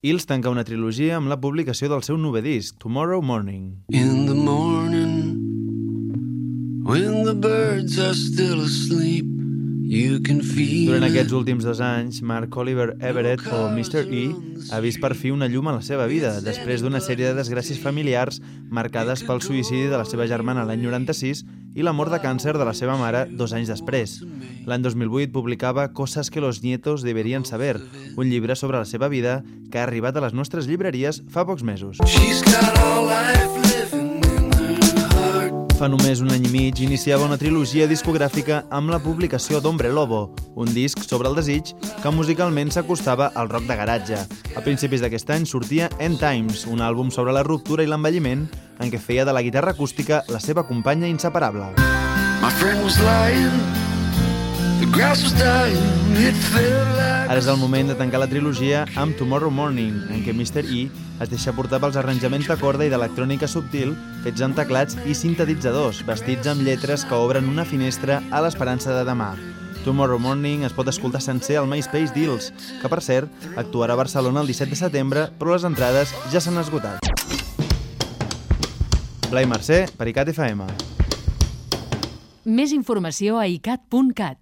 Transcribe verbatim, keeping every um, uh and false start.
Hills tanca una trilogia amb la publicació del seu novè disc, Tomorrow Morning. In the morning, when the birds are still asleep, you can feel Durant aquests últims dos anys, Mark Oliver Everett, o mister E, ha vist per fi una llum a la seva vida, després d'una sèrie de desgràcies familiars marcades pel suïcidi de la seva germana l'any noranta-sis i la mort de càncer de la seva mare dos anys després. L'any dos mil vuit publicava Cosas que los nietos deberien saber, un llibre sobre la seva vida que ha arribat a les nostres llibreries fa pocs mesos. she's got all life living in her heart. Fa només un any i mig iniciava una trilogia discogràfica amb la publicació d'Hombre Lobo, un disc sobre el desig que musicalment s'acostava al rock de garatge. A principis d'aquest any sortia End Times, un àlbum sobre la ruptura i l'envelliment en què feia de la guitarra acústica la seva companya inseparable. My friend was lying, the grass was dying, it felt like Ara és el moment de tancar la trilogia amb Tomorrow Morning, en què mister E es deixa portar pels arranjaments de corda i d'electrònica subtil fets amb teclats i sintetitzadors, vestits amb lletres que obren una finestra a l'esperança de demà. Tomorrow Morning es pot escoltar sencer al MySpace d'Hills, que per cert actuarà a Barcelona el disset de setembre, però les entrades ja s'han esgotat. Blai Mercè, per ICAT F M. Més informació a icat punt cat.